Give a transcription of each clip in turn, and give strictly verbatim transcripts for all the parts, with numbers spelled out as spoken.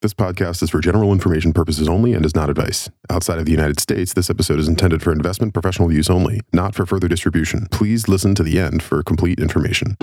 This podcast is for general information purposes only and is not advice. Outside of the United States, this episode is intended for investment professional use only, not for further distribution. Please listen to the end for complete information.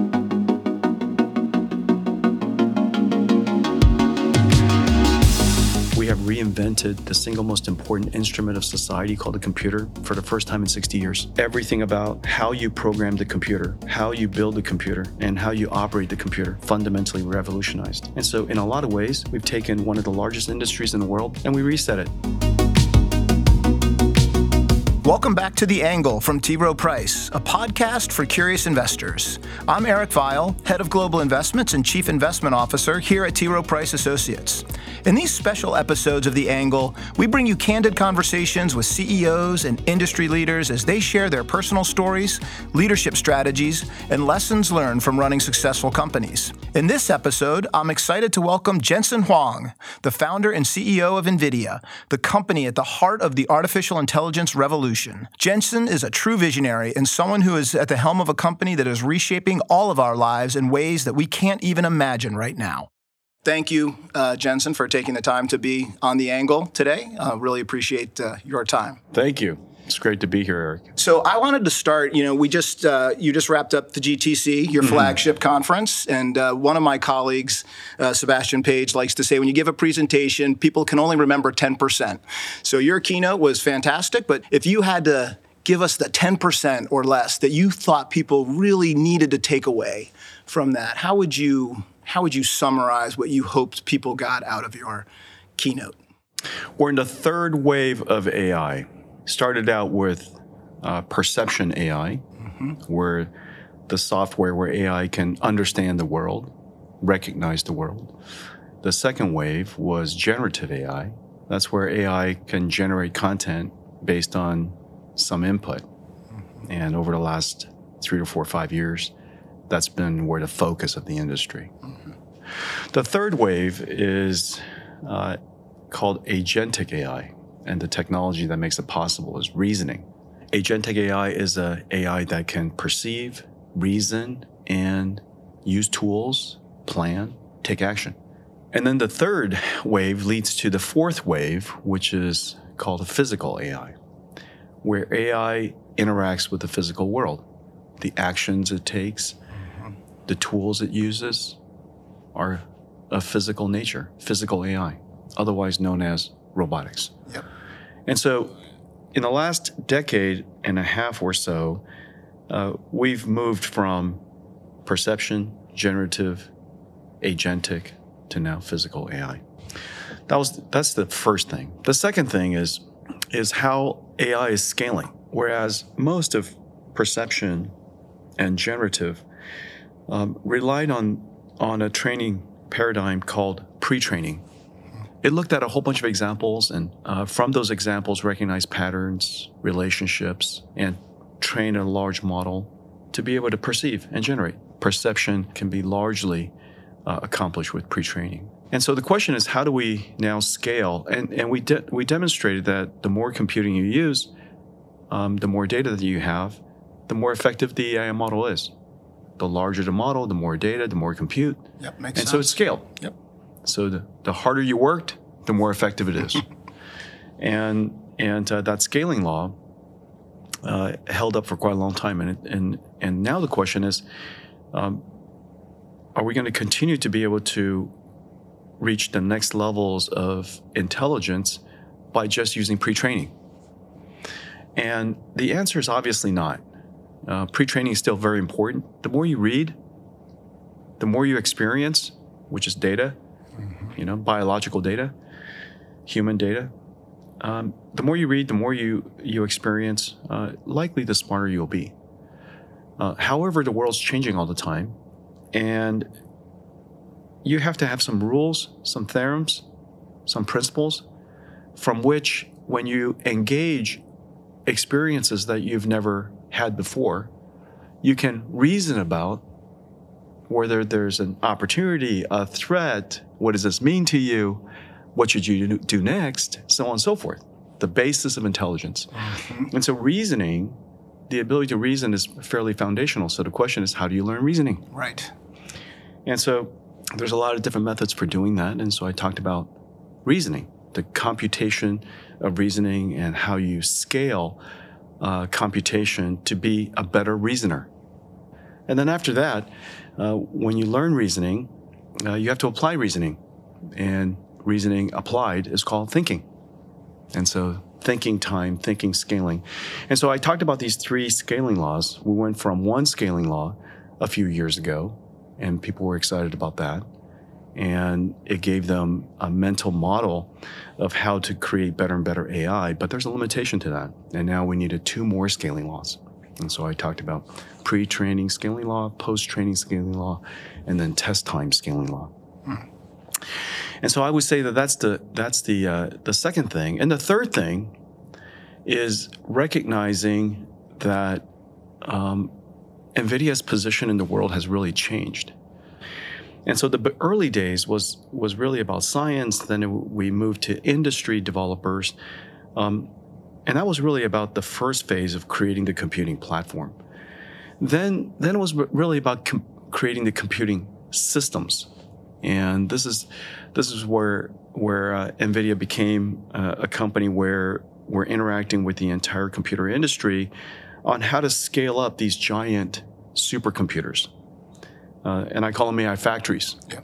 We have reinvented the single most important instrument of society called the computer for the first time in sixty years. Everything about how you program the computer, how you build the computer, and how you operate the computer fundamentally revolutionized. And so in a lot of ways, we've taken one of the largest industries in the world and we reset it. Welcome back to The Angle from T. Rowe Price, a podcast for curious investors. I'm Eric Vile, Head of Global Investments and Chief Investment Officer here at T. Rowe Price Associates. In these special episodes of The Angle, we bring you candid conversations with C E Os and industry leaders as they share their personal stories, leadership strategies, and lessons learned from running successful companies. In this episode, I'm excited to welcome Jensen Huang, the founder and C E O of NVIDIA, the company at the heart of the artificial intelligence revolution. Jensen is a true visionary and someone who is at the helm of a company that is reshaping all of our lives in ways that we can't even imagine right now. Thank you, uh, Jensen, for taking the time to be on The Angle today. Uh, really appreciate uh, your time. Thank you. It's great to be here, Eric. So I wanted to start, you know, we just, uh, you just wrapped up the G T C, your mm-hmm. flagship conference. And uh, one of my colleagues, uh, Sebastian Page, likes to say, when you give a presentation, people can only remember ten percent. So your keynote was fantastic, but if you had to give us the ten percent or less that you thought people really needed to take away from that, how would you, how would you summarize what you hoped people got out of your keynote? We're in the third wave of A I. Started out with uh, perception A I, mm-hmm. where the software where A I can understand the world, recognize the world. The second wave was generative A I. That's where A I can generate content based on some input. Mm-hmm. And over the last three to four or five years, that's been where the focus of the industry. Mm-hmm. The third wave is uh, called agentic A I. And the technology that makes it possible is reasoning. Agentic A I is a A I that can perceive, reason, and use tools, plan, take action. And then the third wave leads to the fourth wave, which is called a physical A I, where A I interacts with the physical world. The actions it takes, mm-hmm. the tools it uses are of physical nature, physical A I, otherwise known as robotics. Yep. And so in the last decade and a half or so, uh, we've moved from perception, generative, agentic, to now physical A I. That was that's the first thing. The second thing is, is how A I is scaling. Whereas most of perception and generative um, relied on, on a training paradigm called pre-training. It looked at a whole bunch of examples and uh, from those examples recognized patterns, relationships, and train a large model to be able to perceive and generate. Perception can be largely uh, accomplished with pre-training. And so the question is, how do we now scale? And, and we, de- we demonstrated that the more computing you use, um, the more data that you have, the more effective the A I model is. The larger the model, the more data, the more compute. Yep, makes and sense. so it's scaled. Yep. So the, the harder you worked, the more effective it is. and and uh, that scaling law uh, held up for quite a long time. And and and now the question is, um, are we going to continue to be able to reach the next levels of intelligence by just using pre-training? And the answer is obviously not. Uh, pre-training is still very important. The more you read, the more you experience, which is data, you know, biological data, human data. Um, the more you read, the more you, you experience, uh, likely the smarter you'll be. Uh, however, the world's changing all the time, and you have to have some rules, some theorems, some principles from which, when you engage experiences that you've never had before, you can reason about whether there's an opportunity, a threat, what does this mean to you, what should you do next, so on and so forth. The basis of intelligence. Mm-hmm. And so reasoning, the ability to reason is fairly foundational. So the question is, how do you learn reasoning? Right. And so there's a lot of different methods for doing that. And so I talked about reasoning, the computation of reasoning and how you scale uh, computation to be a better reasoner. And then after that, uh, when you learn reasoning, uh, you have to apply reasoning. And reasoning applied is called thinking. And so thinking time, thinking scaling. And so I talked about these three scaling laws. We went from one scaling law a few years ago, and people were excited about that. And it gave them a mental model of how to create better and better A I, but there's a limitation to that. And now we needed two more scaling laws. And so I talked about pre-training scaling law, post-training scaling law, and then test time scaling law. Hmm. And so I would say that that's the that's the uh, the second thing. And the third thing is recognizing that um, NVIDIA's position in the world has really changed. And so the early days was was really about science. Then it, we moved to industry developers. Um, and that was really about the first phase of creating the computing platform. Then, then it was really about com- creating the computing systems. And this is this is where where uh, NVIDIA became uh, a company where we're interacting with the entire computer industry on how to scale up these giant supercomputers. Uh, and I call them A I factories. Yeah.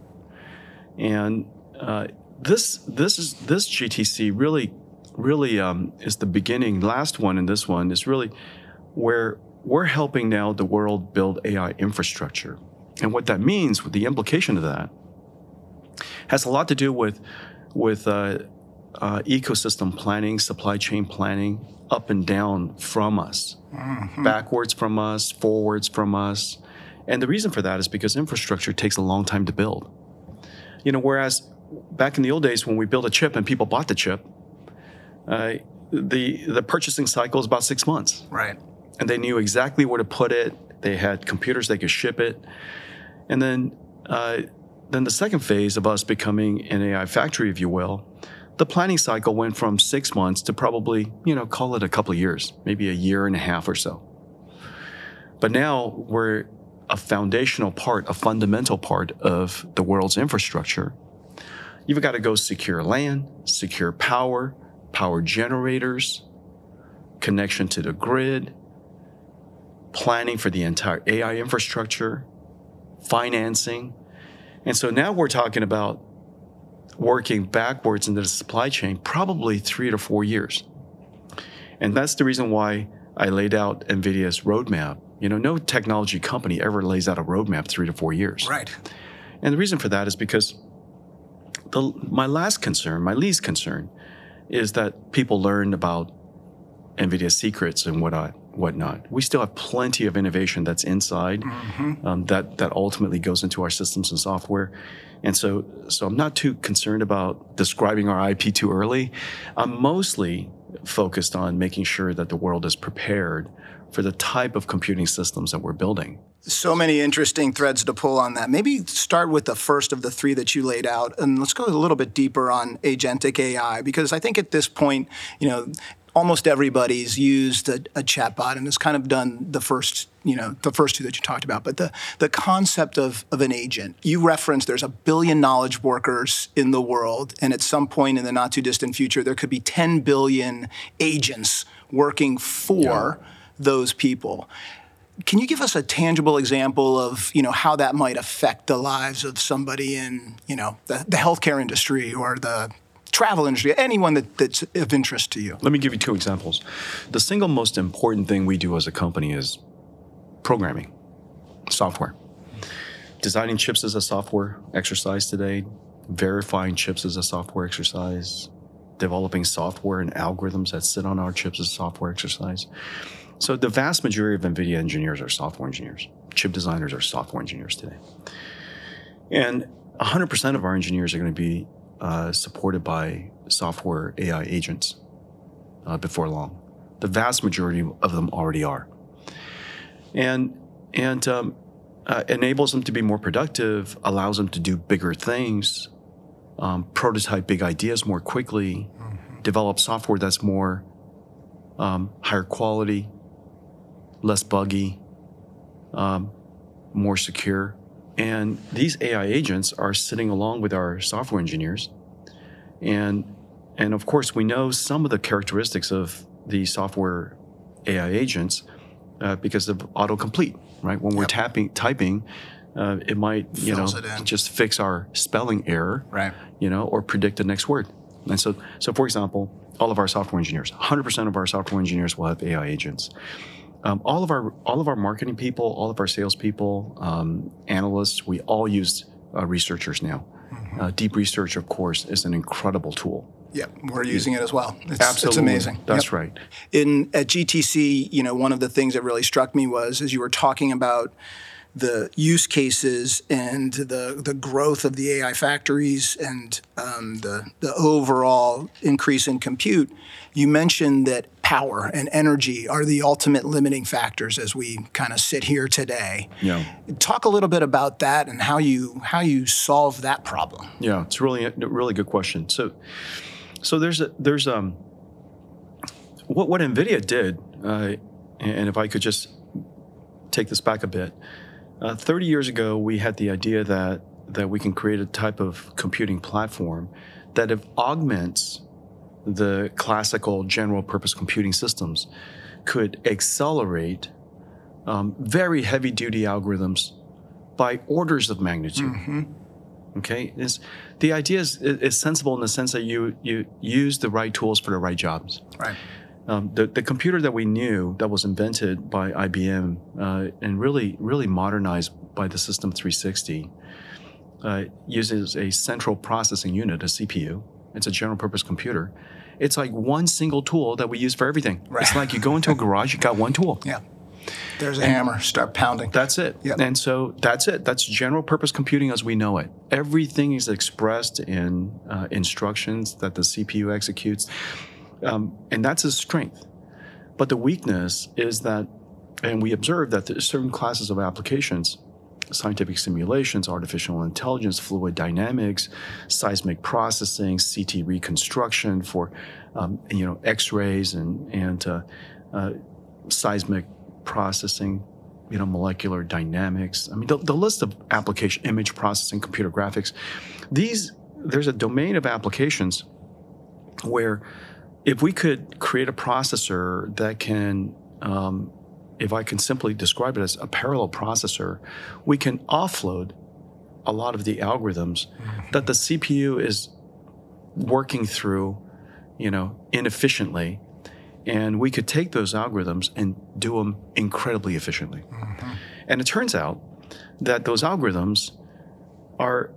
And uh, this this is this G T C really really um, is the beginning. Last one and this one is really where we're helping now the world build A I infrastructure. And what that means, the implication of that, has a lot to do with with uh, uh, ecosystem planning, supply chain planning, up and down from us, mm-hmm. backwards from us, forwards from us. And the reason for that is because infrastructure takes a long time to build. You know, whereas back in the old days when we built a chip and people bought the chip, uh, the the purchasing cycle is about six months. Right. And they knew exactly where to put it. They had computers, they could ship it. And then uh, then the second phase of us becoming an A I factory, if you will, the planning cycle went from six months to probably, you know, call it a couple of years, maybe a year and a half or so. But now we're a foundational part, a fundamental part of the world's infrastructure. You've got to go secure land, secure power, power generators, connection to the grid, planning for the entire A I infrastructure, financing. And so now we're talking about working backwards into the supply chain, probably three to four years. And that's the reason why I laid out NVIDIA's roadmap. You know, no technology company ever lays out a roadmap three to four years. Right. And the reason for that is because the, my last concern, my least concern, is that people learn about NVIDIA's secrets and what I, whatnot. We still have plenty of innovation that's inside mm-hmm. um, that that ultimately goes into our systems and software. And so, so I'm not too concerned about describing our I P too early. I'm mostly focused on making sure that the world is prepared for the type of computing systems that we're building. So many interesting threads to pull on that. Maybe start with the first of the three that you laid out, and let's go a little bit deeper on agentic A I, because I think at this point, you know, almost everybody's used a, a chatbot and has kind of done the first, you know, the first two that you talked about. But the, the concept of, of an agent, you referenced there's a billion knowledge workers in the world, and at some point in the not too distant future, there could be ten billion agents working for yeah. those people. Can you give us a tangible example of, you know, how that might affect the lives of somebody in, you know, the, the healthcare industry or the travel industry, anyone that, that's of interest to you? Let me give you two examples. The single most important thing we do as a company is programming, software. Designing chips is a software exercise today. Verifying chips is a software exercise. Developing software and algorithms that sit on our chips is a software exercise. So the vast majority of NVIDIA engineers are software engineers. Chip designers are software engineers today. And one hundred percent of our engineers are going to be uh, supported by software A I agents uh, before long. The vast majority of them already are. And, and um, uh, enables them to be more productive, allows them to do bigger things, um, prototype big ideas more quickly, mm-hmm. develop software that's more um, higher quality, less buggy, um, more secure. and these A I agents are sitting along with our software engineers. And, and of course, we know some of the characteristics of the software A I agents uh, because of autocomplete, right? When we're Yep. tapping, typing, uh, it might, you know, Fills it in. just fix our spelling error, Right. you know, or predict the next word. And so, so for example, all of our software engineers, one hundred percent of our software engineers will have A I agents. Um, all of our all of our marketing people, all of our salespeople, um, analysts, we all use uh, researchers now. Mm-hmm. Uh, deep research, of course, is an incredible tool. Yeah, we're using it as well. It's, Absolutely, it's amazing. That's Yep. right. In at G T C, you know, one of the things that really struck me was as you were talking about the use cases and the the growth of the A I factories and um, the the overall increase in compute. You mentioned that power and energy are the ultimate limiting factors as we kind of sit here today. Yeah. Talk a little bit about that and how you how you solve that problem. Yeah, it's really a really good question. So, so there's a there's um what what NVIDIA did, uh, and if I could just take this back a bit, uh, thirty years ago we had the idea that that we can create a type of computing platform that if augments the classical general purpose computing systems, could accelerate um, very heavy duty algorithms by orders of magnitude. Mm-hmm. Okay, is the idea is, is sensible in the sense that you you use the right tools for the right jobs. Right. Um, the the computer that we knew that was invented by I B M uh, and really really modernized by the System three sixty uh, uses a central processing unit, a C P U. It's a general purpose computer. It's like one single tool that we use for everything. Right. It's like you go into a garage, you got one tool. Yeah. There's a hammer. Start pounding. That's it. Yep. And so that's it. That's general purpose computing as we know it. Everything is expressed in uh, instructions that the C P U executes. Um, and that's a strength. But the weakness is that, and we observe that there's certain classes of applications, scientific simulations, artificial intelligence, fluid dynamics, seismic processing, C T reconstruction for, um, you know, X-rays and, and uh, uh, seismic processing, you know, molecular dynamics. I mean, the, the list of application, image processing, computer graphics, these, there's a domain of applications where if we could create a processor that can, um, if I can simply describe it as a parallel processor, we can offload a lot of the algorithms mm-hmm. that the C P U is working through, you know, inefficiently. And we could take those algorithms and do them incredibly efficiently. Mm-hmm. And it turns out that those algorithms are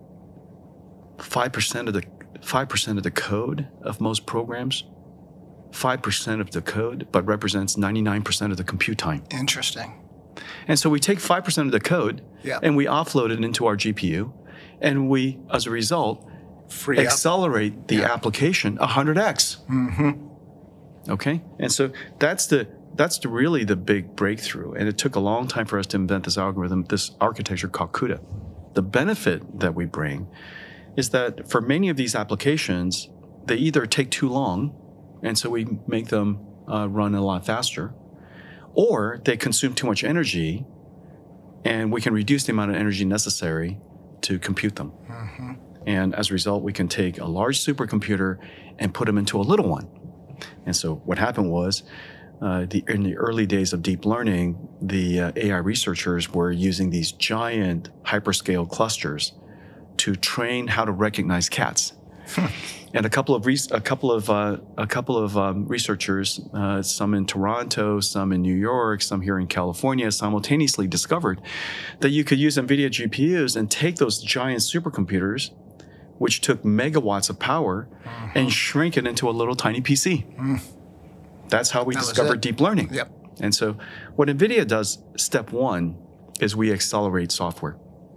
five percent of the five percent of the code of most programs, five percent of the code, but represents ninety-nine percent of the compute time. Interesting. And so we take five percent of the code yeah. and we offload it into our G P U, and we, as a result, Free accelerate up. the yeah. application one hundred x. Mm-hmm. Okay, and so that's the that's the, really the big breakthrough, and it took a long time for us to invent this algorithm, this architecture called CUDA. The benefit that we bring is that for many of these applications, they either take too long, and so we make them uh, run a lot faster, or they consume too much energy, and we can reduce the amount of energy necessary to compute them. Mm-hmm. And as a result, we can take a large supercomputer and put them into a little one. And so what happened was, uh, the, in the early days of deep learning, the uh, A I researchers were using these giant hyperscale clusters to train how to recognize cats. And a couple of re- a couple of uh, a couple of um, researchers, uh, some in Toronto, some in New York, some here in California, simultaneously discovered that you could use NVIDIA G P Us and take those giant supercomputers, which took megawatts of power, uh-huh. and shrink it into a little tiny P C. Mm. That's how we that discovered deep learning. Yep. And so what NVIDIA does, step one, is we accelerate software.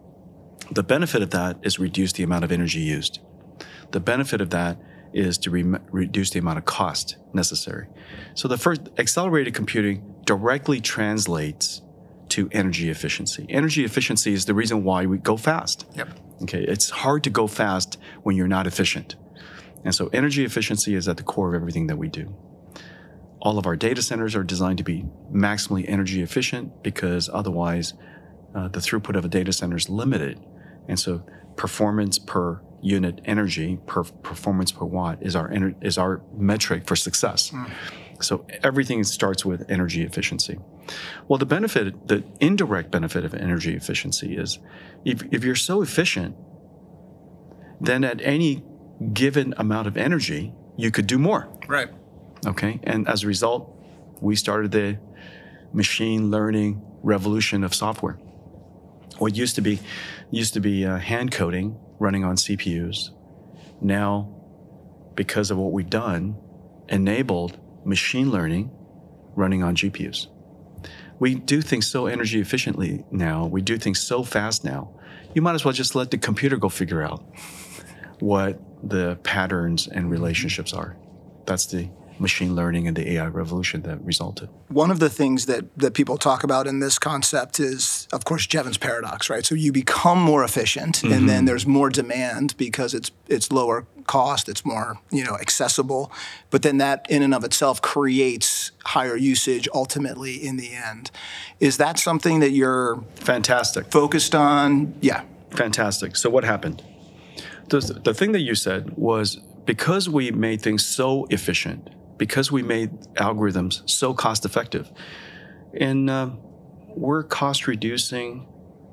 The benefit of that is reduce the amount of energy used. The benefit of that is to re- reduce the amount of cost necessary. So the first, accelerated computing directly translates to energy efficiency. Energy efficiency is the reason why we go fast. Yep. Okay, it's hard to go fast when you're not efficient. And so energy efficiency is at the core of everything that we do. All of our data centers are designed to be maximally energy efficient because otherwise uh, the throughput of a data center is limited. And so performance per unit energy, per performance per watt is our ener- is our metric for success. Mm. So everything starts with energy efficiency. Well, the benefit, the indirect benefit of energy efficiency is if, if you're so efficient, then at any given amount of energy, you could do more. Right. Okay. And as a result, we started the machine learning revolution of software. What used to be used to be uh, hand coding running on C P Us, now, because of what we've done, enabled machine learning running on G P Us. We do things so energy efficiently now, we do things so fast now, you might as well just let the computer go figure out what the patterns and relationships are. That's the machine learning and the A I revolution that resulted. One of the things that, that people talk about in this concept is, of course, Jevons paradox, right? So you become more efficient, mm-hmm. and then there's more demand because it's it's lower cost, it's more, you know, accessible. But then that in and of itself creates higher usage ultimately in the end. Is that something that you're fantastic focused on? Yeah. Fantastic. So what happened? The, the thing that you said was because we made things so efficient, because we made algorithms so cost effective, and uh, we're cost reducing,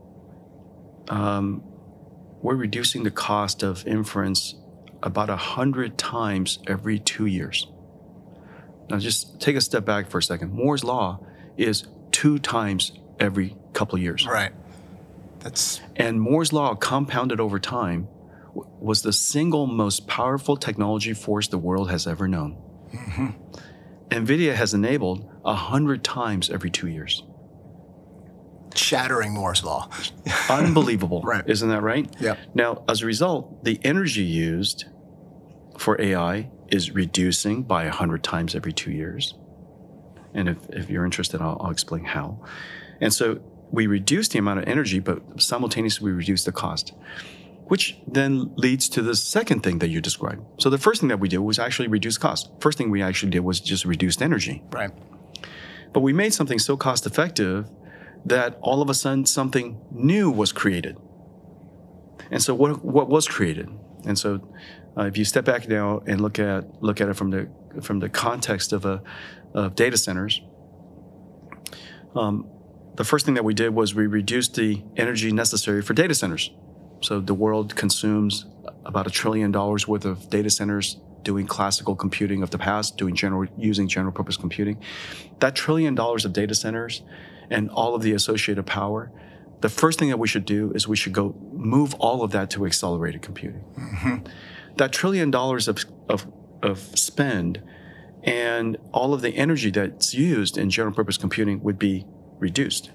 um, we're reducing the cost of inference about a hundred times every two years. Now just take a step back for a second. Moore's law is two times every couple of years. Right. That's and Moore's law compounded over time w- was the single most powerful technology force the world has ever known. Mm-hmm. NVIDIA has enabled a hundred times every two years. Shattering Moore's law. Unbelievable. Right. Isn't that right? Yeah. Now, as a result, the energy used for A I is reducing by a hundred times every two years. And if, if you're interested, I'll, I'll explain how. And so we reduce the amount of energy, but simultaneously we reduce the cost, which then leads to the second thing that you described. So the first thing that we did was actually reduce cost. First thing we actually did was just reduce energy. Right. But we made something so cost effective that all of a sudden something new was created. And so what what was created? And so uh, if you step back now and look at look at it from the from the context of a of data centers, um, the first thing that we did was we reduced the energy necessary for data centers. So the world consumes about a trillion dollars worth of data centers doing classical computing of the past, doing general using general purpose computing. That trillion dollars of data centers and all of the associated power, the first thing that we should do is we should go move all of that to accelerated computing. Mm-hmm. That trillion dollars of, of, of spend and all of the energy that's used in general purpose computing would be reduced.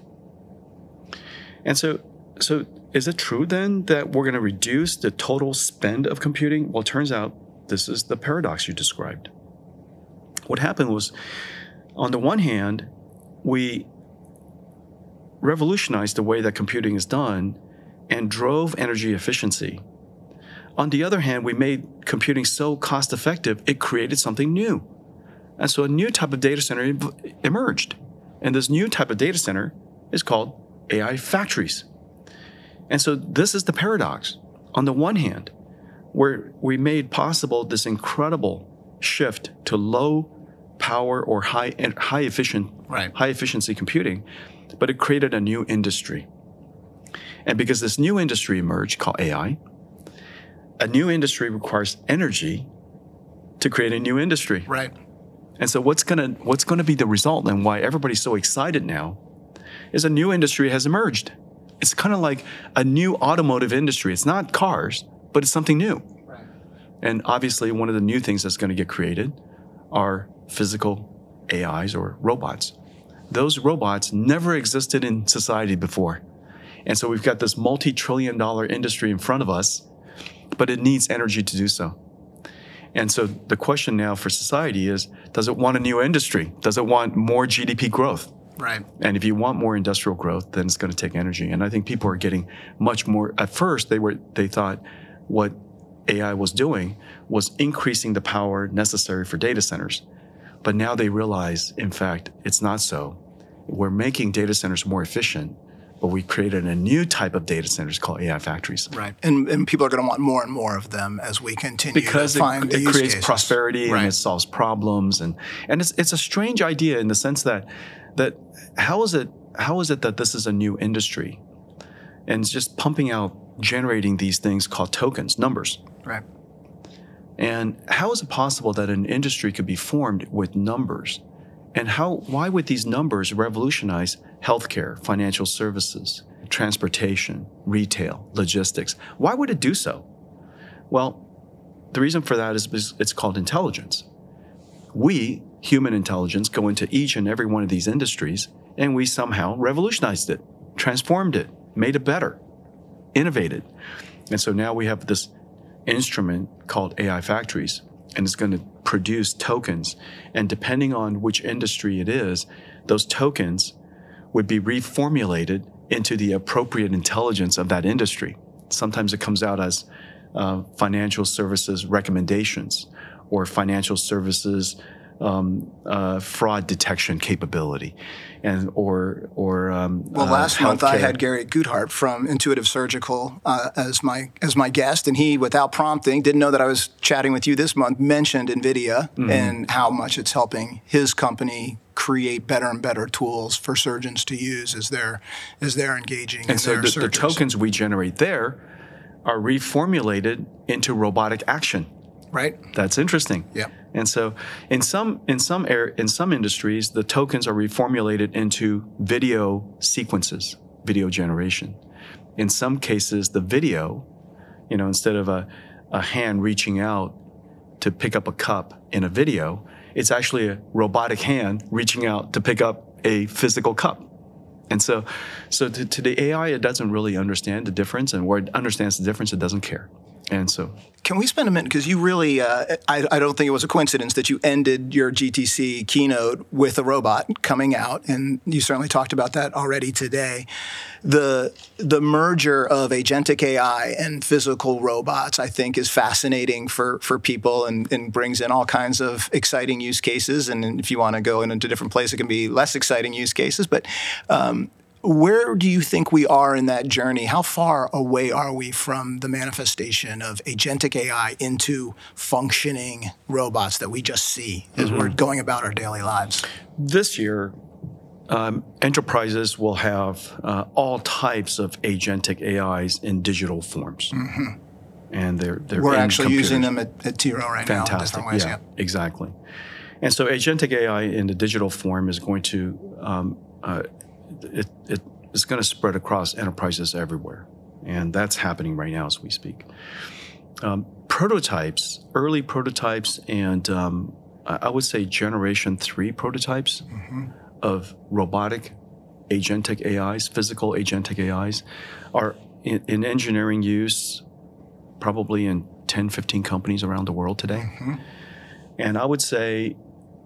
And so, so is it true then that we're going to reduce the total spend of computing? Well, it turns out this is the paradox you described. What happened was, on the one hand, we revolutionized the way that computing is done and drove energy efficiency. On the other hand, we made computing so cost effective, it created something new. And so a new type of data center ev- emerged. And this new type of data center is called A I factories. And so this is the paradox. On the one hand, where we made possible this incredible shift to low power or high high efficient right. high efficiency computing, but it created a new industry. And because this new industry emerged called A I, a new industry requires energy to create a new industry. Right. And so what's gonna what's gonna be the result and why everybody's so excited now is a new industry has emerged. It's kind of like a new automotive industry. It's not cars, but it's something new. Right. And obviously one of the new things that's going to get created are physical A Is or robots. Those robots never existed in society before. And so we've got this multi-trillion dollar industry in front of us, but it needs energy to do so. And so the question now for society is, does it want a new industry? Does it want more G D P growth? Right. And if you want more industrial growth, then it's going to take energy. And I think people are getting much more. At first, they were they thought what A I was doing was increasing the power necessary for data centers. But now they realize, in fact, it's not so. We're making data centers more efficient, but we created a new type of data centers called A I factories. Right. And, and people are going to want more and more of them as we continue because to find it, the it use creates cases. prosperity Right. and it solves problems. And, and it's, it's a strange idea in the sense that, that how is it, how is it that this is a new industry and it's just pumping out, generating these things called tokens, numbers. Right. And how is it possible that an industry could be formed with numbers? And how, why would these numbers revolutionize healthcare, financial services, transportation, retail, logistics? Why would it do so? Well, the reason for that is because it's called intelligence. We, human intelligence, go into each and every one of these industries and we somehow revolutionized it, transformed it, made it better, innovated. And so now we have this instrument called A I factories, and it's going to produce tokens. And depending on which industry it is, those tokens would be reformulated into the appropriate intelligence of that industry. Sometimes it comes out as uh, financial services recommendations or financial services um, uh, fraud detection capability, and or or um, well, last uh, month I had Gary Guthart from Intuitive Surgical uh, as my as my guest, and he, without prompting, didn't know that I was chatting with you this month, mentioned NVIDIA mm-hmm. and how much it's helping his company create better and better tools for surgeons to use as they're as they're engaging and in so their the, surgeries. the tokens we generate there are reformulated into robotic action. Right. That's interesting. Yeah. And so, in some in some air, in some industries, the tokens are reformulated into video sequences, video generation. In some cases, the video, you know, instead of a, a hand reaching out to pick up a cup in a video, it's actually a robotic hand reaching out to pick up a physical cup. And so, so to, to the A I, it doesn't really understand the difference, and where it understands the difference, it doesn't care. And so, can we spend a minute, because you really, uh, I, I don't think it was a coincidence that you ended your G T C keynote with a robot coming out, and you certainly talked about that already today. The the merger of agentic A I and physical robots, I think, is fascinating for, for people and, and brings in all kinds of exciting use cases. And if you want to go into different places, it can be less exciting use cases. But um, where do you think we are in that journey? How far away are we from the manifestation of agentic A I into functioning robots that we just see as mm-hmm. we're going about our daily lives? This year, um, enterprises will have uh, all types of agentic A Is in digital forms. Mm-hmm. And they're, they're We're in actually computers. using them at, at T R O right Fantastic. now in different ways. Yeah, Yeah, exactly. And so agentic A I in the digital form is going to um, uh, It, it is going to spread across enterprises everywhere. And that's happening right now as we speak. Um, prototypes, early prototypes, and um, I would say generation three prototypes mm-hmm. of robotic agentic A Is, physical agentic A Is, are in, in engineering use probably in ten, fifteen companies around the world today. Mm-hmm. And I would say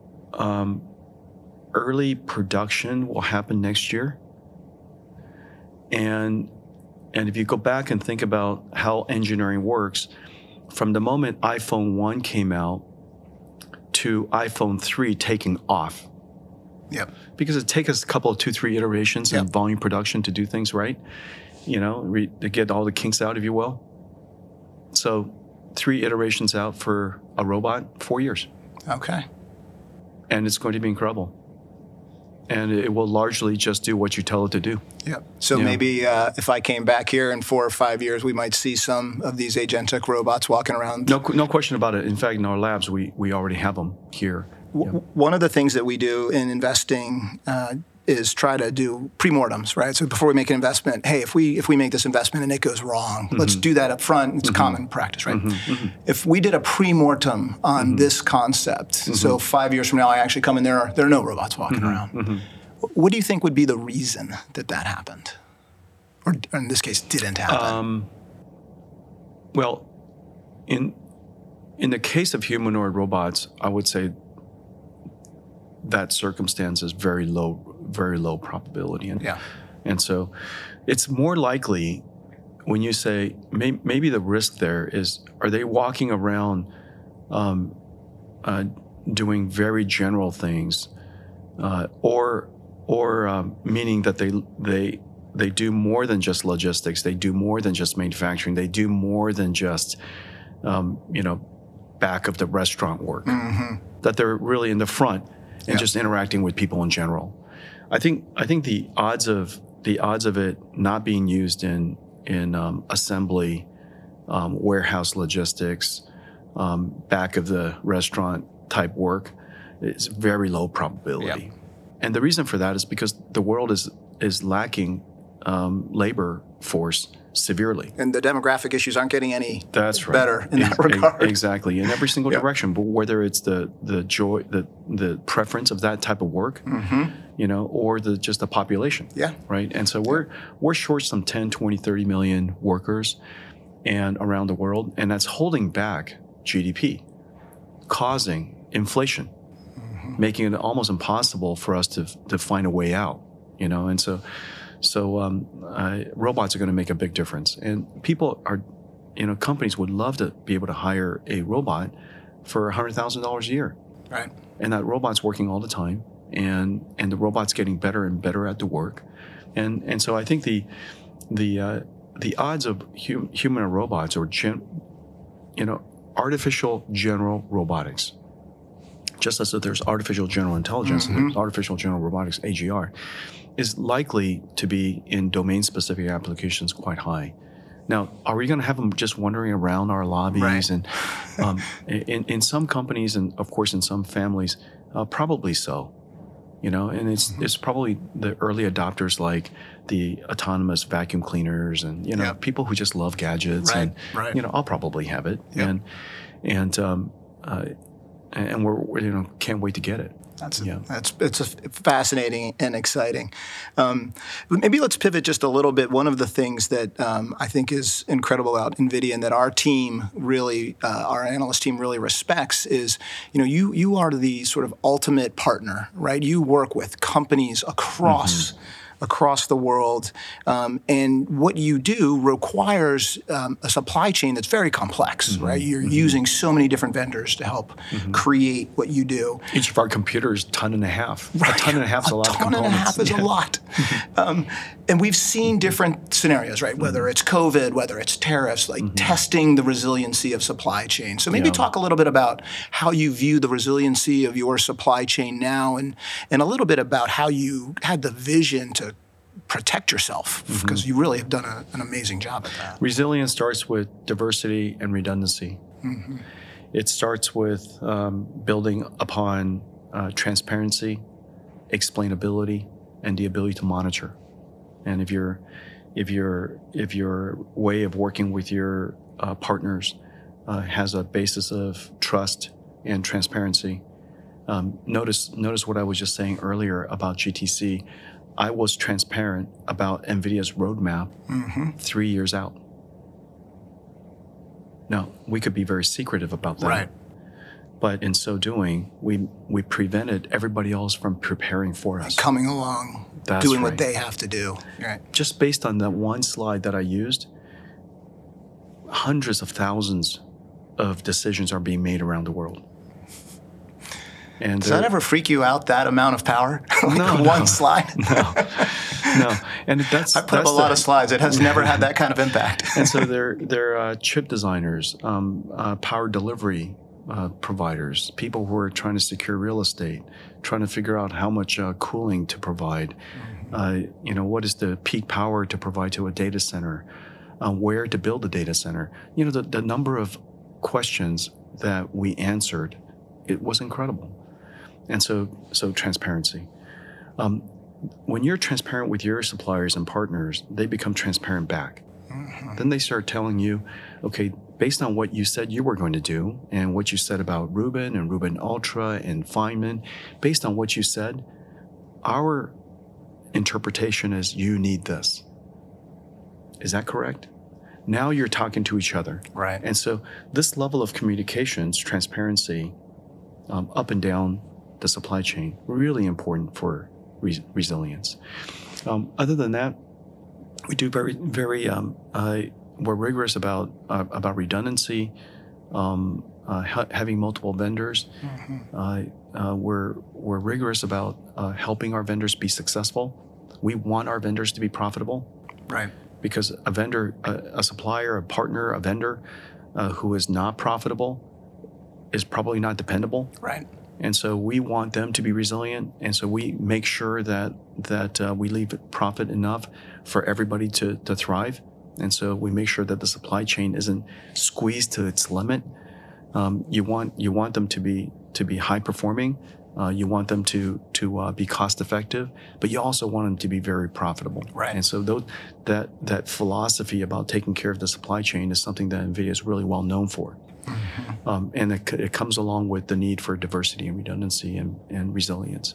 um, early production will happen next year. And and if you go back and think about how engineering works, from the moment iPhone one came out to iPhone three taking off. Yep. Because it takes us a couple of two, three iterations yep. in volume production to do things right, you know, re- to get all the kinks out, if you will. So three iterations out for a robot, four years. Okay. And it's going to be incredible. And it will largely just do what you tell it to do. Yep. So yeah. maybe uh, if I came back here in four or five years, we might see some of these agentic robots walking around. No, no question about it. In fact, in our labs, we, we already have them here. W- yeah. One of the things that we do in investing uh, is try to do pre-mortems, right? So before we make an investment, hey, if we if we make this investment and it goes wrong, mm-hmm. let's do that up front. It's mm-hmm. common practice, right? Mm-hmm. Mm-hmm. If we did a pre-mortem on mm-hmm. this concept, mm-hmm. so five years from now I actually come in there, there are no robots walking mm-hmm. around. Mm-hmm. What do you think would be the reason that that happened? Or in this case, didn't happen? Um, well, in in the case of humanoid robots, I would say that circumstance is very low, very low probability. And, yeah. and so it's more likely when you say, may, maybe the risk there is, are they walking around um, uh, doing very general things, uh, or or um, meaning that they they they do more than just logistics. They do more than just manufacturing. They do more than just, um, you know, back of the restaurant work. Mm-hmm. That they're really in the front and Yeah. just interacting with people in general. I think I think the odds of the odds of it not being used in in um, assembly, um, warehouse logistics, um, back of the restaurant type work is very low probability. Yeah. And the reason for that is because the world is is lacking um, labor force severely. And the demographic issues aren't getting any That's right. better in that Ex- regard. Exactly, in every single Yeah. direction. But whether it's the the joy, the the preference of that type of work, Mm-hmm. you know, or the just the population. Yeah. Right. And so we're we're short some ten, twenty, thirty million workers, and around the world, and that's holding back G D P, causing inflation, mm-hmm. making it almost impossible for us to to find a way out. You know, and so. So um, uh, robots are going to make a big difference, and people are, you know, companies would love to be able to hire a robot for a hundred thousand dollars a year, Right. and that robot's working all the time, and and the robot's getting better and better at the work, and and so I think the the uh, the odds of hum, human and robots or gen, you know, artificial general robotics, just as if there's artificial general intelligence, Mm-hmm. and there's artificial general robotics A G R. Is likely to be in domain-specific applications quite high. Now, are we going to have them just wandering around our lobbies? Right. And um, in in some companies, and of course in some families, uh, probably so. You know, and it's Mm-hmm. it's probably the early adopters like the autonomous vacuum cleaners, and you know, Yep. people who just love gadgets. Right, And right. you know, I'll probably have it, Yep. and and um, uh, and we're, we're you know can't wait to get it. That's Yeah. that's it's a fascinating and exciting. Um, maybe let's pivot just a little bit. One of the things that um, I think is incredible about NVIDIA and that our team really, uh, our analyst team really respects is, you know, you you are the sort of ultimate partner, right? You work with companies across. Mm-hmm. across the world, um, and what you do requires um, a supply chain that's very complex, mm-hmm. right? You're mm-hmm. using so many different vendors to help mm-hmm. create what you do. Each of our computers, ton and a half. Right. A ton and a half is a, a lot of components. A ton and a half is yeah. a lot. um, and we've seen different scenarios, right? Whether it's COVID, whether it's tariffs, like mm-hmm. testing the resiliency of supply chain. So maybe yeah. talk a little bit about how you view the resiliency of your supply chain now, and and a little bit about how you had the vision to protect yourself, because mm-hmm. you really have done a, an amazing job at that. Resilience starts with diversity and redundancy. Mm-hmm. It starts with um, building upon uh, transparency, explainability, and the ability to monitor. And if your if your if your way of working with your uh, partners uh, has a basis of trust and transparency, um, notice notice what I was just saying earlier about G T C. I was transparent about NVIDIA's roadmap mm-hmm. three years out. Now, we could be very secretive about that. Right. But in so doing, we we prevented everybody else from preparing for us. Coming along, That's doing right. what they have to do. Right. Just based on that one slide that I used, hundreds of thousands of decisions are being made around the world. And Does that ever freak you out, that amount of power? like no, one no, slide? no, no. And that's I put that's up a lot the, of slides. It has never had that kind of impact. And so they're they're uh, chip designers, um, uh, power delivery uh, providers, people who are trying to secure real estate, trying to figure out how much uh, cooling to provide. Mm-hmm. Uh, you know, what is the peak power to provide to a data center? Uh, where to build a data center? You know, the, the number of questions that we answered, it was incredible. And so, so transparency. Um, when you're transparent with your suppliers and partners, they become transparent back. Mm-hmm. Then they start telling you, okay, based on what you said you were going to do and what you said about Rubin and Rubin Ultra and Feynman, based on what you said, our interpretation is you need this. Is that correct? Now you're talking to each other. Right. And so this level of communications, transparency, um, up and down the supply chain, really important for re- resilience. Um, other than that, we do very, very, um, uh, we're rigorous about uh, about redundancy, um, uh, ha- having multiple vendors. Mm-hmm. Uh, uh, we're we're rigorous about uh, helping our vendors be successful. We want our vendors to be profitable. Right. Because a vendor, a, a supplier, a partner, a vendor uh, who is not profitable is probably not dependable. Right. And so we want them to be resilient. And so we make sure that that uh, we leave profit enough for everybody to, to thrive. And so we make sure that the supply chain isn't squeezed to its limit. Um, you want you want them to be to be high performing. Uh, you want them to to uh, be cost effective, but you also want them to be very profitable. Right. And so those, that that philosophy about taking care of the supply chain is something that NVIDIA is really well known for. Mm-hmm. Um, and it, it comes along with the need for diversity and redundancy and, and resilience.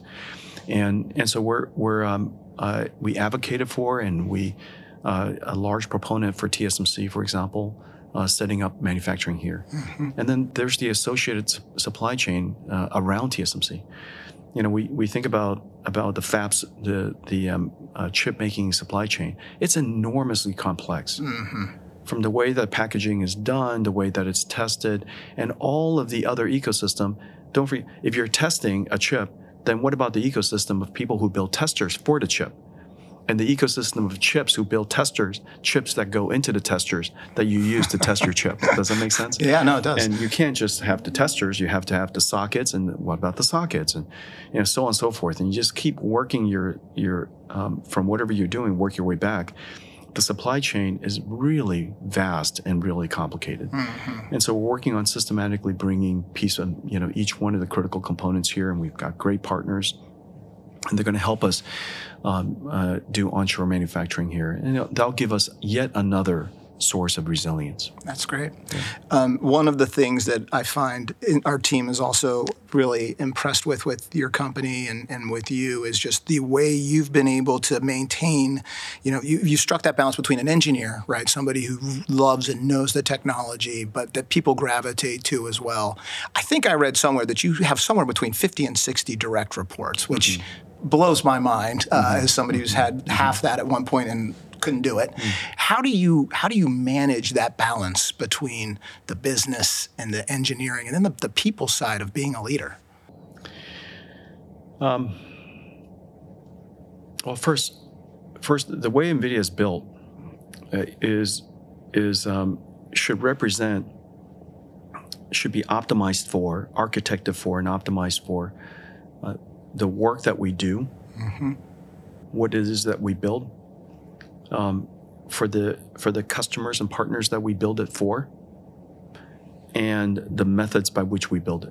And and so we're we're um, uh, we advocated for and we uh, a large proponent for T S M C, for example. Uh, setting up manufacturing here. Mm-hmm. And then there's the associated su- supply chain uh, around T S M C. You know, we, we think about about the fabs, the the um, uh, chip making supply chain. It's enormously complex. Mm-hmm. From the way that packaging is done, the way that it's tested, and all of the other ecosystem. Don't forget, if you're testing a chip, then what about the ecosystem of people who build testers for the chip? And the ecosystem of chips who build testers, chips that go into the testers that you use to test your chip. Does that make sense? Yeah, no, it does. And you can't just have the testers, you have to have the sockets, and what about the sockets? And you know, so on and so forth. And you just keep working your, your um, from whatever you're doing, work your way back. The supply chain is really vast and really complicated. Mm-hmm. And so we're working on systematically bringing piece of, you know, each one of the critical components here, and we've got great partners. And they're going to help us um, uh, do onshore manufacturing here. And that'll give us yet another source of resilience. That's great. Yeah. Um, one of the things that I find in our team is also really impressed with with your company and, and with you is just the way you've been able to maintain, you know, you, you struck that balance between an engineer, right, somebody who loves and knows the technology, but that people gravitate to as well. I think I read somewhere that you have somewhere between fifty and sixty direct reports, which mm-hmm. blows my mind uh, mm-hmm. as somebody who's had mm-hmm. half that at one point and couldn't do it. Mm. How do you how do you manage that balance between the business and the engineering and then the, the people side of being a leader? Um, well, first, first the way NVIDIA is built uh, is is um, should represent should be optimized for, architected for, and optimized for uh, the work that we do, mm-hmm. what it is that we build. Um, for the for the customers and partners that we build it for, and the methods by which we build it.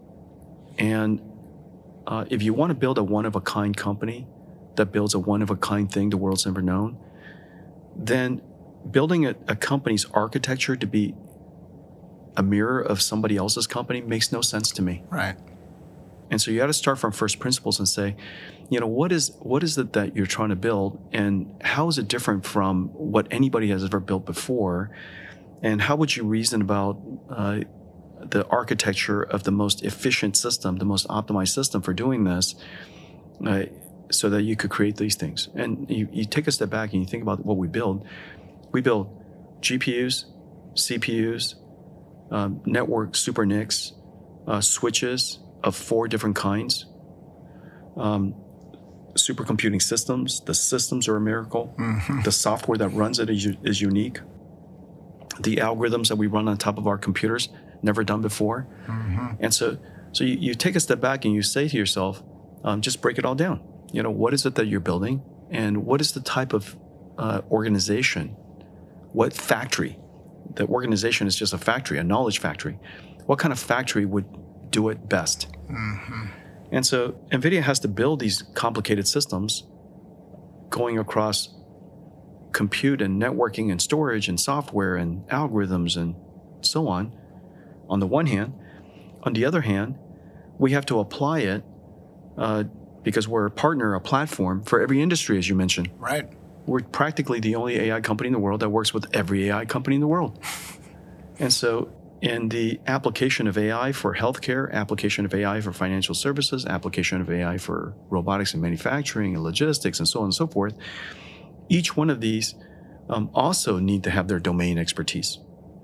And uh, if you want to build a one-of-a-kind company that builds a one-of-a-kind thing the world's never known, then building a, a company's architecture to be a mirror of somebody else's company makes no sense to me. Right. And so you got to start from first principles and say, you know, what is what is it that you're trying to build, and how is it different from what anybody has ever built before, and how would you reason about uh, the architecture of the most efficient system, the most optimized system for doing this, uh, so that you could create these things. And you, you take a step back and you think about what we build. We build G P Us, C P Us, um, network super N I Cs, uh, switches of four different kinds. Um, supercomputing systems. The systems are a miracle. Mm-hmm. The software that runs it is, is unique. The algorithms that we run on top of our computers, never done before. Mm-hmm. And so, so you, you take a step back and you say to yourself, um, just break it all down. You know, what is it that you're building, and what is the type of uh, organization? What factory? The organization is just a factory, a knowledge factory. What kind of factory would do it best? Mm-hmm. And so NVIDIA has to build these complicated systems going across compute and networking and storage and software and algorithms and so on, on the one hand. On the other hand, we have to apply it uh, because we're a partner, a platform for every industry, as you mentioned. Right. We're practically the only A I company in the world that works with every A I company in the world. And so in the application of A I for healthcare, application of A I for financial services, application of A I for robotics and manufacturing and logistics and so on and so forth, each one of these um, also need to have their domain expertise.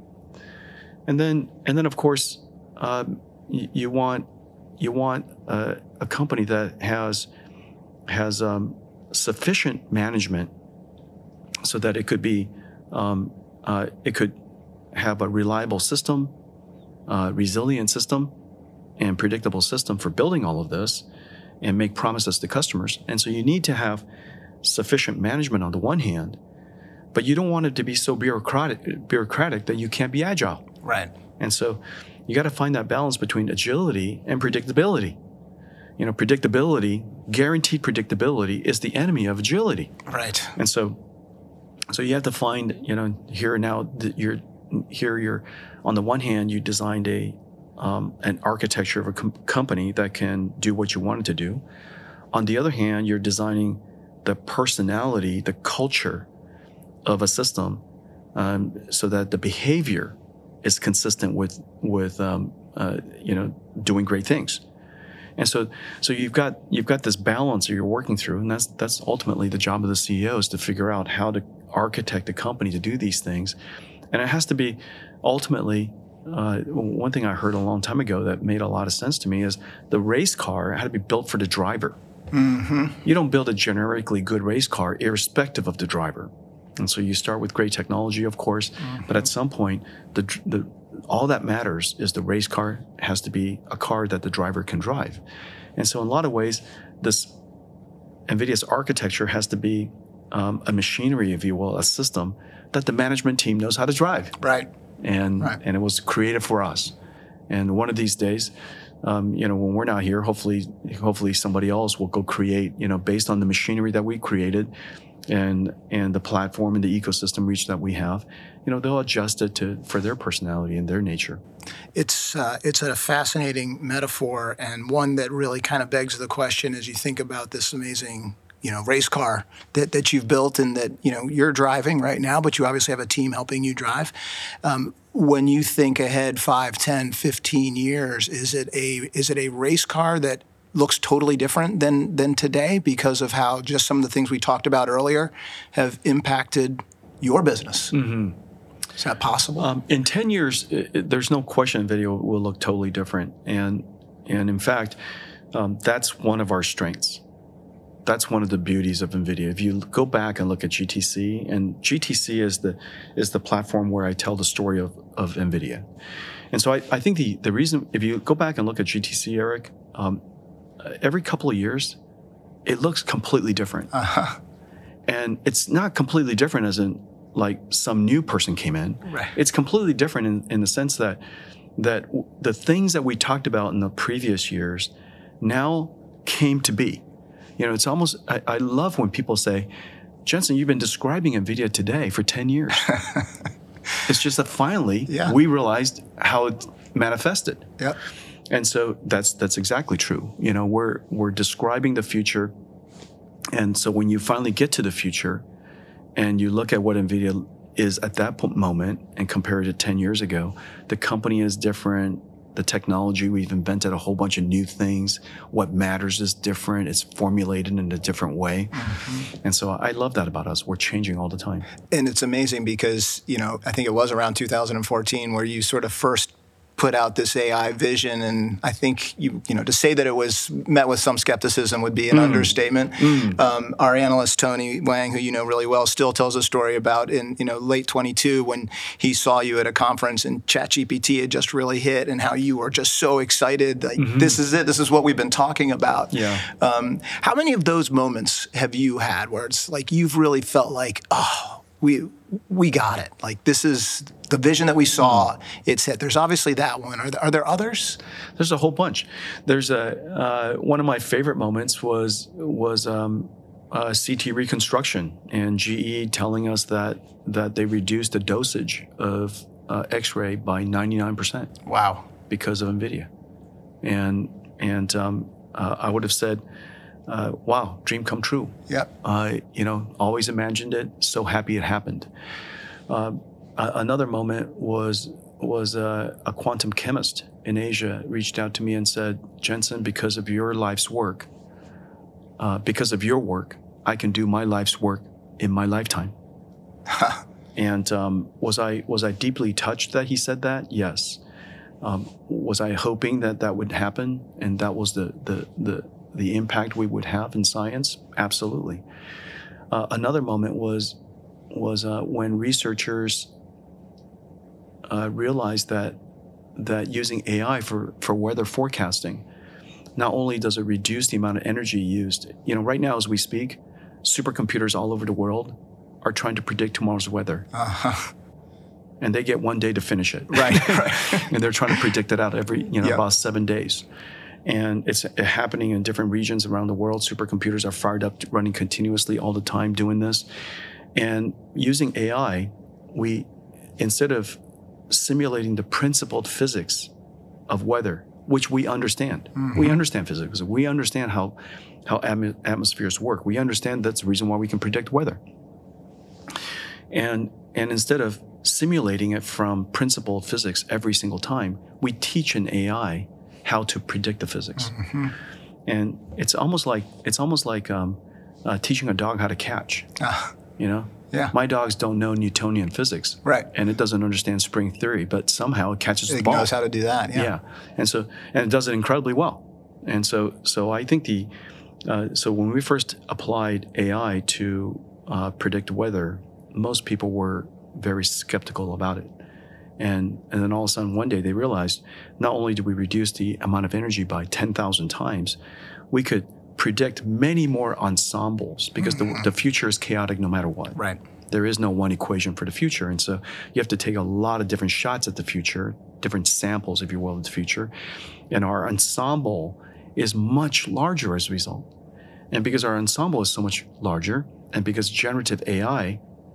And then, and then of course, um, you, you want you want uh, a company that has has um, sufficient management so that it could be, um, uh, it could have a reliable system, uh, resilient system, and predictable system for building all of this and make promises to customers. And so you need to have sufficient management on the one hand, but you don't want it to be so bureaucratic, bureaucratic that you can't be agile. Right. And so you got to find that balance between agility and predictability. You know, predictability, guaranteed predictability is the enemy of agility. Right. And so, so you have to find, you know, here now that you're, here you're, on the one hand, you designed a, um, an architecture of a com- company that can do what you want it to do. On the other hand, you're designing the personality, the culture of a system, um, so that the behavior is consistent with with um, uh, you know, doing great things. And so so you've got you've got this balance that you're working through, and that's that's ultimately the job of the C E O, is to figure out how to architect a company to do these things. And it has to be ultimately, uh, one thing I heard a long time ago that made a lot of sense to me is the race car had to be built for the driver. Mm-hmm. You don't build a generically good race car irrespective of the driver. And so you start with great technology, of course, mm-hmm. but at some point, the the all that matters is the race car has to be a car that the driver can drive. And so in a lot of ways, this NVIDIA's architecture has to be um, a machinery, if you will, a system that the management team knows how to drive. Right. And right. and it was created for us. And one of these days, um, you know, when we're not here, hopefully, hopefully somebody else will go create, you know, based on the machinery that we created, and and the platform and the ecosystem reach that we have, you know, they'll adjust it to for their personality and their nature. It's uh, it's a fascinating metaphor, and one that really kind of begs the question as you think about this amazing, you know, race car that, that you've built and that, you know, you're driving right now, but you obviously have a team helping you drive. Um, when you think ahead five, ten, fifteen years, is it a is it a race car that looks totally different than than today because of how just some of the things we talked about earlier have impacted your business? Mm-hmm. Is that possible? Um, in ten years, it, it, there's no question video will look totally different. And and in fact, um, that's one of our strengths. That's one of the beauties of NVIDIA. If you go back and look at G T C, and G T C is the is the platform where I tell the story of, of NVIDIA. And so I, I think the, the reason, if you go back and look at G T C, Eric, um, every couple of years, it looks completely different. Uh-huh. And it's not completely different as in like some new person came in. Right. It's completely different in, in the sense that that the things that we talked about in the previous years now came to be. You know, it's almost, I, I love when people say, Jensen, you've been describing NVIDIA today for ten years. It's just that finally yeah. we realized how it manifested. Yep. And so that's that's exactly true. You know, we're we're describing the future. And so when you finally get to the future and you look at what NVIDIA is at that moment and compare it to ten years ago, the company is different. The technology, we've invented a whole bunch of new things. What matters is different. It's formulated in a different way. Mm-hmm. And so I love that about us. We're changing all the time. And it's amazing because, you know, I think it was around two thousand fourteen where you sort of first put out this A I vision, and I think you you know to say that it was met with some skepticism would be an mm. understatement. Mm. Um, our analyst Tony Wang, who you know really well, still tells a story about in you know late twenty-two when he saw you at a conference and ChatGPT had just really hit, and how you were just so excited, like mm-hmm. this is it, this is what we've been talking about. Yeah. Um, how many of those moments have you had where it's like you've really felt like, oh, we we got it, like this is the vision that we saw, it's hit. There's obviously that one. Are there, are there others? There's a whole bunch. There's a uh, one of my favorite moments was was um, uh, C T reconstruction and G E telling us that that they reduced the dosage of uh, X-ray by ninety-nine percent. Wow! Because of NVIDIA, and and um, uh, I would have said, uh, "Wow, dream come true." Yep. Uh, you know, always imagined it. So happy it happened. Uh, Another moment was was uh, a quantum chemist in Asia reached out to me and said, Jensen, because of your life's work, uh, because of your work, I can do my life's work in my lifetime. And um, was I was I deeply touched that he said that? Yes. Um, was I hoping that that would happen? And that was the the the the impact we would have in science? Absolutely. Uh, another moment was was uh, when researchers uh, realized that that using A I for, for weather forecasting, not only does it reduce the amount of energy used, you know, right now as we speak, supercomputers all over the world are trying to predict tomorrow's weather. Uh-huh. And they get one day to finish it. Right, right. And they're trying to predict it out every, you know, Yep. about seven days. And it's happening in different regions around the world. Supercomputers are fired up, running continuously all the time doing this. And using A I, we, instead of simulating the principled physics of weather, which we understand, mm-hmm. we understand physics. We understand how, how atm- atmospheres work. We understand that's the reason why we can predict weather. And, and instead of simulating it from principled physics every single time, we teach an A I how to predict the physics. Mm-hmm. And it's almost like it's almost like um, uh, teaching a dog how to catch. Ah. You know, Yeah. My dogs don't know Newtonian physics, Right. And it doesn't understand spring theory, but somehow it catches It the ball. knows how to do that. Yeah. Yeah, and so and it does it incredibly well. And so so I think the uh, so when we first applied A I to uh, predict weather, most people were very skeptical about it. And and then all of a sudden one day they realized not only did we reduce the amount of energy by ten thousand times, we could predict many more ensembles because mm-hmm. the, the future is chaotic no matter what. Right. There is no one equation for the future. And so you have to take a lot of different shots at the future, different samples, if you will, of the future. And our ensemble is much larger as a result. And because our ensemble is so much larger, and because generative A I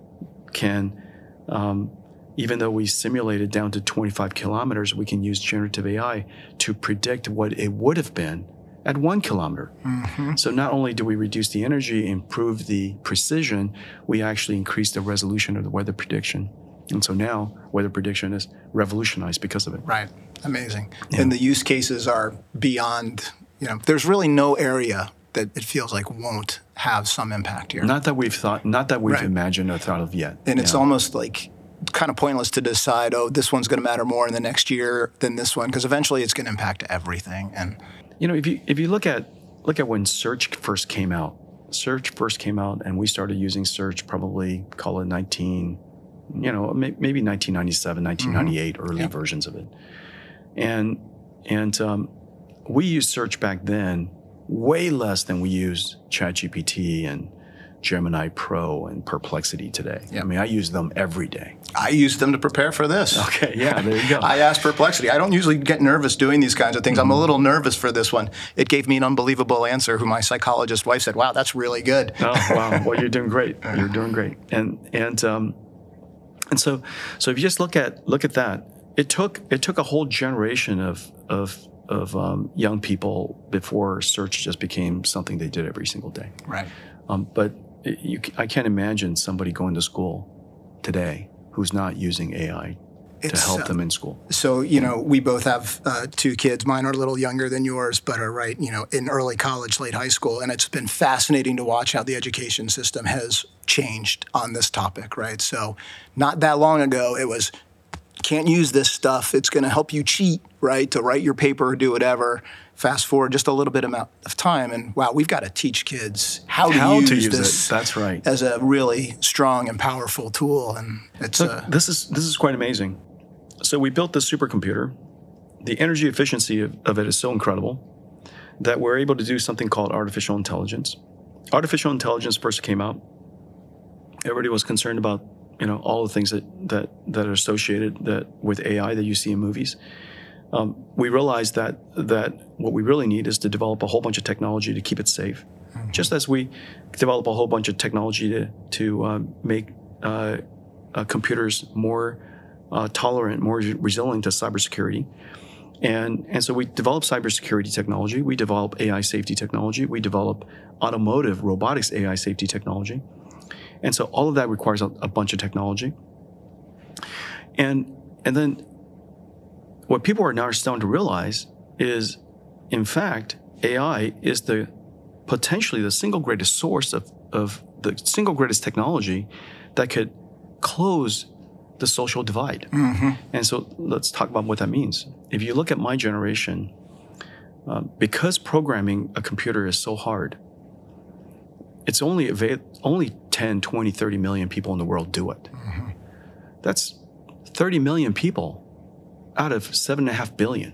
can, um, even though we simulated down to twenty-five kilometers, we can use generative A I to predict what it would have been at one kilometer. Mm-hmm. So not only do we reduce the energy, improve the precision, we actually increase the resolution of the weather prediction. And so now weather prediction is revolutionized because of it. Right. Amazing. Yeah. And the use cases are beyond, you know, there's really no area that it feels like won't have some impact here. Not that we've thought, not that we've Right. imagined or thought of yet. And it's Yeah. almost like kind of pointless to decide, oh, this one's going to matter more in the next year than this one, because eventually it's going to impact everything. And You know, if you if you look at look at when search first came out, search first came out, and we started using search probably call it nineteen, you know, may, maybe nineteen ninety-seven, nineteen ninety-eight, mm-hmm. early yeah. versions of it, and and um, we used search back then way less than we use ChatGPT and Gemini Pro and Perplexity today. Yep. I mean, I use them every day. I use them to prepare for this. Okay, yeah, there you go. I asked Perplexity. I don't usually get nervous doing these kinds of things. Mm-hmm. I'm a little nervous for this one. It gave me an unbelievable answer who my psychologist wife said, wow, that's really good. Oh, wow. Well, you're doing great. You're doing great. And and um, and so so if you just look at look at that, it took it took a whole generation of of of um, young people before search just became something they did every single day. Right. Um, but it, you, I can't imagine somebody going to school today who's not using A I to It's, help uh, them in school. So, you know, we both have uh, two kids. Mine are a little younger than yours, but are right, you know, in early college, late high school. And it's been fascinating to watch how the education system has changed on this topic, right? So not that long ago, it was, can't use this stuff. It's going to help you cheat, right, to write your paper or do whatever. Fast forward just a little bit amount of time, and wow, we've got to teach kids how to How use, to use this it. That's right. as a really strong and powerful tool. And it's So uh, this is this is quite amazing. So we built this supercomputer. The energy efficiency of, of it is so incredible that we're able to do something called artificial intelligence. Artificial intelligence first came out. Everybody was concerned about, you know, all the things that that that are associated that with A I that you see in movies. Um, we realized that that what we really need is to develop a whole bunch of technology to keep it safe, mm-hmm. just as we develop a whole bunch of technology to to uh, make uh, uh, computers more uh, tolerant, more resilient to cybersecurity. And and so we develop cybersecurity technology. We develop A I safety technology. We develop automotive robotics A I safety technology. And so all of that requires a, a bunch of technology. And and then what people are now starting to realize is, in fact, A I is the potentially the single greatest source of, of the single greatest technology that could close the social divide. mm-hmm. And so let's talk about what that means. If you look at my generation, uh, because programming a computer is so hard, it's only ava- only ten, twenty, thirty million people in the world do it. Mm-hmm. That's thirty million people out of seven and a half billion.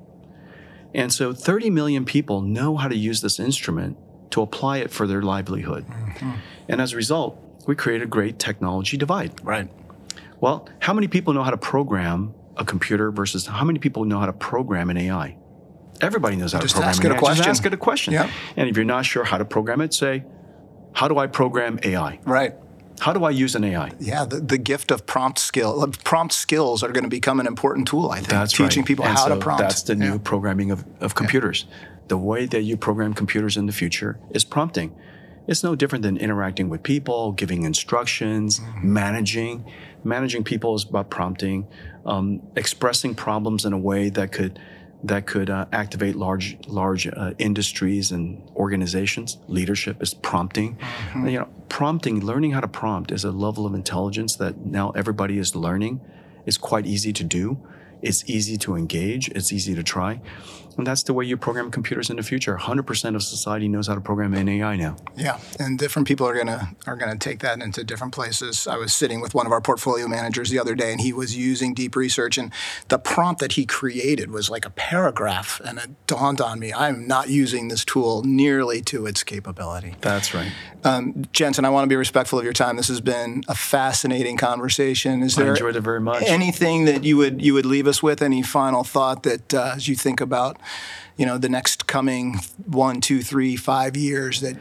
And so thirty million people know how to use this instrument to apply it for their livelihood. Mm-hmm. And as a result, we created a great technology divide. Right. Well, how many people know how to program a computer versus how many people know how to program an A I? Everybody knows how Just to program ask an it A I. a question. Just ask it a question. Yep. And if you're not sure how to program it, say, how do I program A I? Right. How do I use an A I? Yeah, the, the gift of prompt skill. Prompt skills are going to become an important tool, I think. That's Teaching right. people and how so to prompt. That's the new yeah. programming of, of computers. Yeah. The way that you program computers in the future is prompting. It's no different than interacting with people, giving instructions, mm-hmm. managing. Managing people is about prompting, um, expressing problems in a way that could that could uh, activate large large uh, industries and organizations. Leadership is prompting. Mm-hmm. You know, prompting, learning how to prompt is a level of intelligence that now everybody is learning. It's quite easy to do. It's easy to engage. It's easy to try. And that's the way you program computers in the future. one hundred percent of society knows how to program an A I now. Yeah, and different people are going to are going to take that into different places. I was sitting with one of our portfolio managers the other day, and he was using deep research, and the prompt that he created was like a paragraph, and it dawned on me, I'm not using this tool nearly to its capability. That's right. Um, Jensen, I want to be respectful of your time. This has been a fascinating conversation. Is there I enjoyed it very much. Anything that you would you would leave us with? Any final thought that uh, as you think about, you know, the next coming one, two, three, five years that?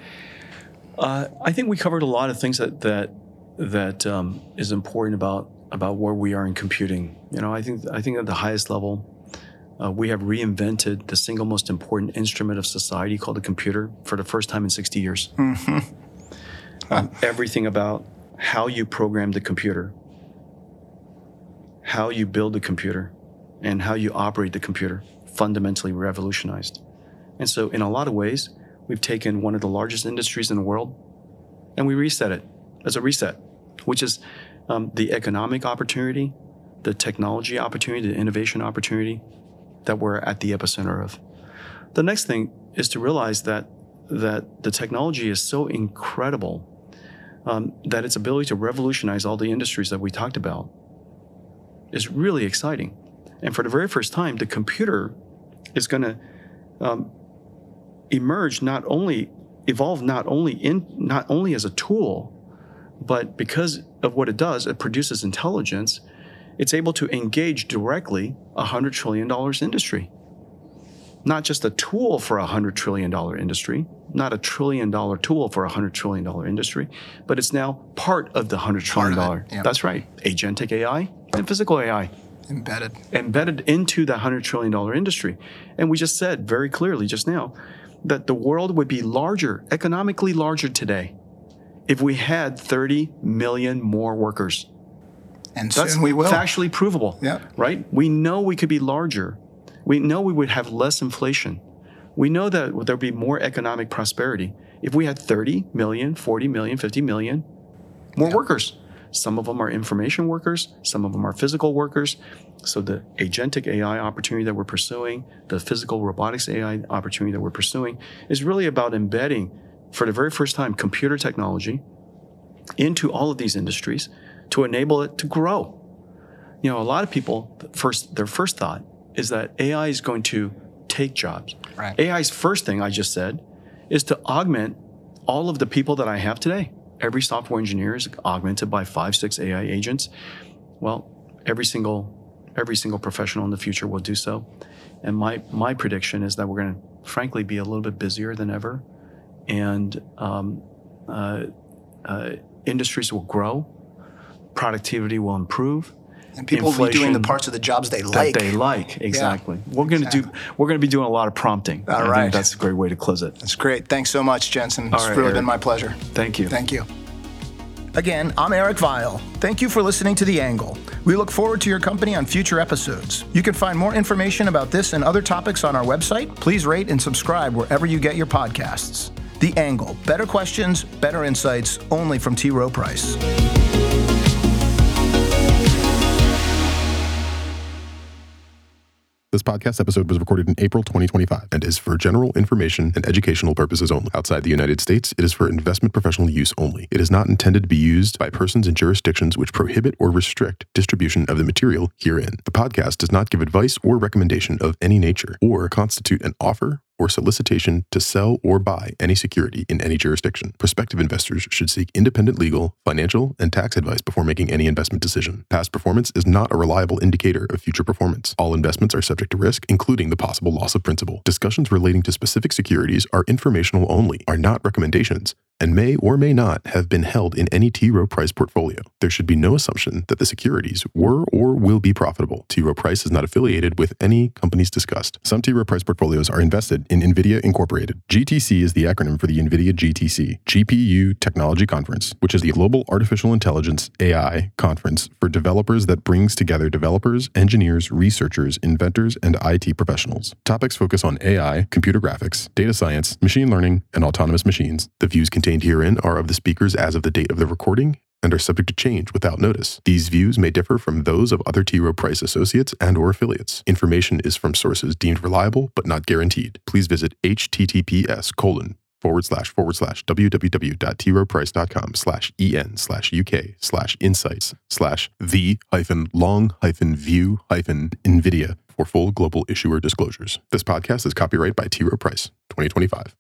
Uh, I think we covered a lot of things that that that um, is important about about where we are in computing. You know, I think I think at the highest level, uh, we have reinvented the single most important instrument of society called the computer for the first time in sixty years. Mm-hmm. Um, everything about how you program the computer, how you build the computer, and how you operate the computer fundamentally revolutionized. And so in a lot of ways, we've taken one of the largest industries in the world and we reset it as a reset, which is um, the economic opportunity, the technology opportunity, the innovation opportunity that we're at the epicenter of. The next thing is to realize that that the technology is so incredible um, that its ability to revolutionize all the industries that we talked about is really exciting. And for the very first time, the computer is going to um, emerge not only, evolve not only in, not only as a tool, but because of what it does, it produces intelligence. It's able to engage directly a one hundred trillion dollars industry. Not just a tool for a one hundred trillion dollars industry, not a trillion dollar tool for a one hundred trillion dollars industry, but it's now part of the one hundred trillion dollars. Yep. That's right. Agentic A I and physical A I. Embedded. Embedded into the one hundred trillion dollars industry. And we just said very clearly just now that the world would be larger, economically larger today, if we had thirty million more workers. And That's soon we will. factually provable, yeah. right? We know we could be larger. We know we would have less inflation. We know that there would be more economic prosperity if we had thirty million, forty million, fifty million more yeah. workers. Some of them are information workers. Some of them are physical workers. So the agentic A I opportunity that we're pursuing, the physical robotics A I opportunity that we're pursuing is really about embedding, for the very first time, computer technology into all of these industries to enable it to grow. You know, a lot of people, first their first thought is that A I is going to take jobs. Right. A I's first thing, I just said, is to augment all of the people that I have today. Every software engineer is augmented by five, six A I agents. Well, every single every single professional in the future will do so. And my my prediction is that we're going to, frankly, be a little bit busier than ever, and um, uh, uh, industries will grow, productivity will improve, and people will be doing the parts of the jobs they like. That they like, exactly. Yeah, we're going to exactly. do. We're going to be doing a lot of prompting. All I right, think that's a great way to close it. That's great. Thanks so much, Jensen. It's All right, really Eric. been my pleasure. Thank you. Thank you. Again, I'm Eric Vile. Thank you for listening to The Angle. We look forward to your company on future episodes. You can find more information about this and other topics on our website. Please rate and subscribe wherever you get your podcasts. The Angle. Better questions, better insights, only from T. Rowe Price. This podcast episode was recorded in April twenty twenty-five and is for general information and educational purposes only. Outside the United States, it is for investment professional use only. It is not intended to be used by persons in jurisdictions which prohibit or restrict distribution of the material herein. The podcast does not give advice or recommendation of any nature or constitute an offer or solicitation to sell or buy any security in any jurisdiction. Prospective investors should seek independent legal, financial, and tax advice before making any investment decision. Past performance is not a reliable indicator of future performance. All investments are subject to risk, including the possible loss of principal. Discussions relating to specific securities are informational only, are not recommendations, and may or may not have been held in any T. Rowe Price portfolio. There should be no assumption that the securities were or will be profitable. T. Rowe Price is not affiliated with any companies discussed. Some T. Rowe Price portfolios are invested in NVIDIA Incorporated. G T C is the acronym for the NVIDIA G T C, G P U Technology Conference, which is the global artificial intelligence A I conference for developers that brings together developers, engineers, researchers, inventors, and I T professionals. Topics focus on A I, computer graphics, data science, machine learning, and autonomous machines. The views contained herein are of the speakers as of the date of the recording and are subject to change without notice. These views may differ from those of other T. Rowe Price associates and or affiliates. Information is from sources deemed reliable but not guaranteed. Please visit https colon forward slash forward slash www.troweprice.com slash en slash uk slash insights slash the hyphen long hyphen view hyphen NVIDIA for full global issuer disclosures. This podcast is copyright by T. Rowe Price, twenty twenty-five.